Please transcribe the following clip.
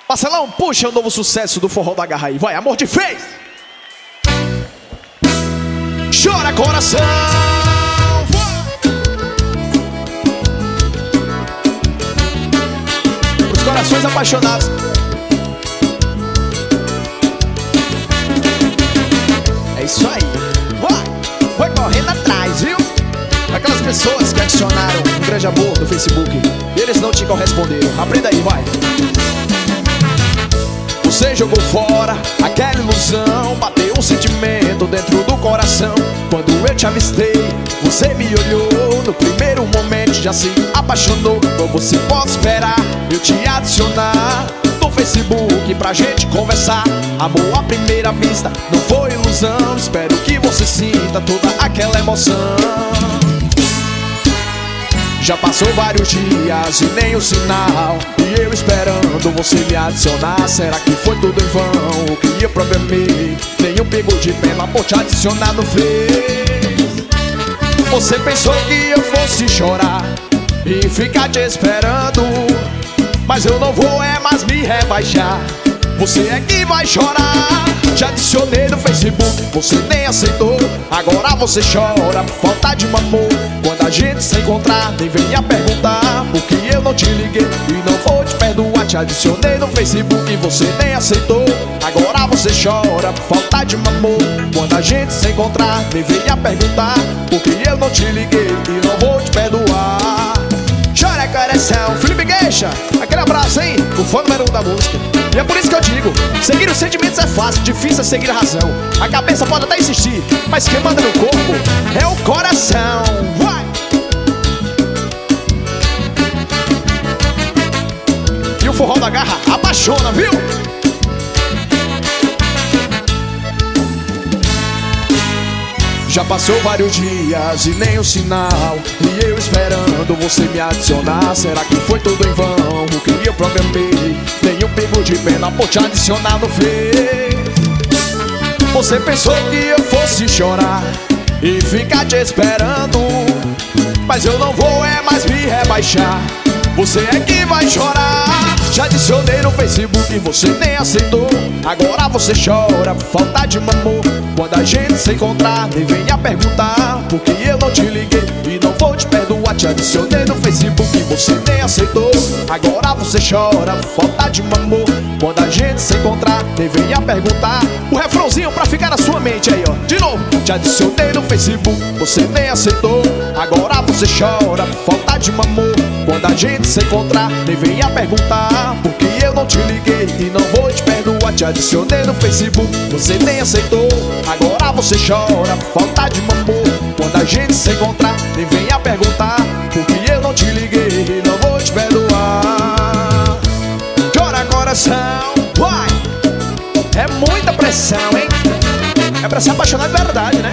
Marcelão, puxa o novo sucesso do Forró da Garra aí. Vai, Amor de Vez. Chora coração. Os corações apaixonados. É isso aí. Vai correndo atrás, viu? Aquelas pessoas que adicionaram um grande amor no Facebook e eles não te corresponderam. Aprenda aí, vai. Você jogou fora aquela ilusão, bateu um sentimento dentro do coração. Quando eu te avistei, você me olhou. No primeiro momento já se apaixonou. Como você pode esperar eu te adicionar no Facebook pra gente conversar? Amor à primeira vista não foi ilusão. Espero que você sinta toda aquela emoção. Já passou vários dias e nem o sinal, e eu esperando você me adicionar. Será que foi tudo em vão? O que eu programei nenhum pegou de pena por te adicionar no Face. Você pensou que eu fosse chorar e ficar te esperando, mas eu não vou mais me rebaixar. Você é que vai chorar. Te adicionei no Facebook, você nem aceitou. Agora você chora por falta de um amor. Quando a gente se encontrar, nem venha perguntar por que eu não te liguei e não vou te perdoar. Te adicionei no Facebook e você nem aceitou. Agora você chora por falta de um amor. Quando a gente se encontrar, nem venha perguntar por que eu não te liguei e não vou te perdoar. Chora coração, Felipe Gueixa, aquele abraço, hein? O fã número 1 da música. E é por isso que eu digo, seguir os sentimentos é fácil, difícil é seguir a razão. A cabeça pode até insistir, mas quem manda no corpo é o coração. Vai! E o Forró da Garra apaixona, viu? Já passou vários dias e nem um sinal, e eu esperando você me adicionar. Será que foi tudo em vão? O que eu programei nenhum pego de pena por te adicionar no Face. Você pensou que eu fosse chorar e ficar te esperando, mas eu não vou mais me rebaixar. Você é que vai chorar. Te adicionei no Facebook e você nem aceitou. Agora você chora por falta de um amor. Quando a gente se encontrar, nem venha perguntar por que eu não te liguei e não vou te perdoar. Te adicionei no Facebook e você nem aceitou. Agora você chora por falta de um amor. Quando a gente se encontrar, nem venha perguntar. O refrãozinho pra ficar na sua mente aí, ó. De novo. Te adicionei no Facebook, você nem aceitou. Agora você chora por falta de um amor. Quando a gente se encontrar, nem venha perguntar por que eu não te liguei e não vou te perdoar. Te adicionei no Facebook, você nem aceitou. Agora você chora por falta de um amor. Quando a gente se encontrar, nem venha perguntar por que eu não te liguei e não vou te perdoar. Chora coração, vai! É muita pressão, hein? É pra se apaixonar de verdade, né?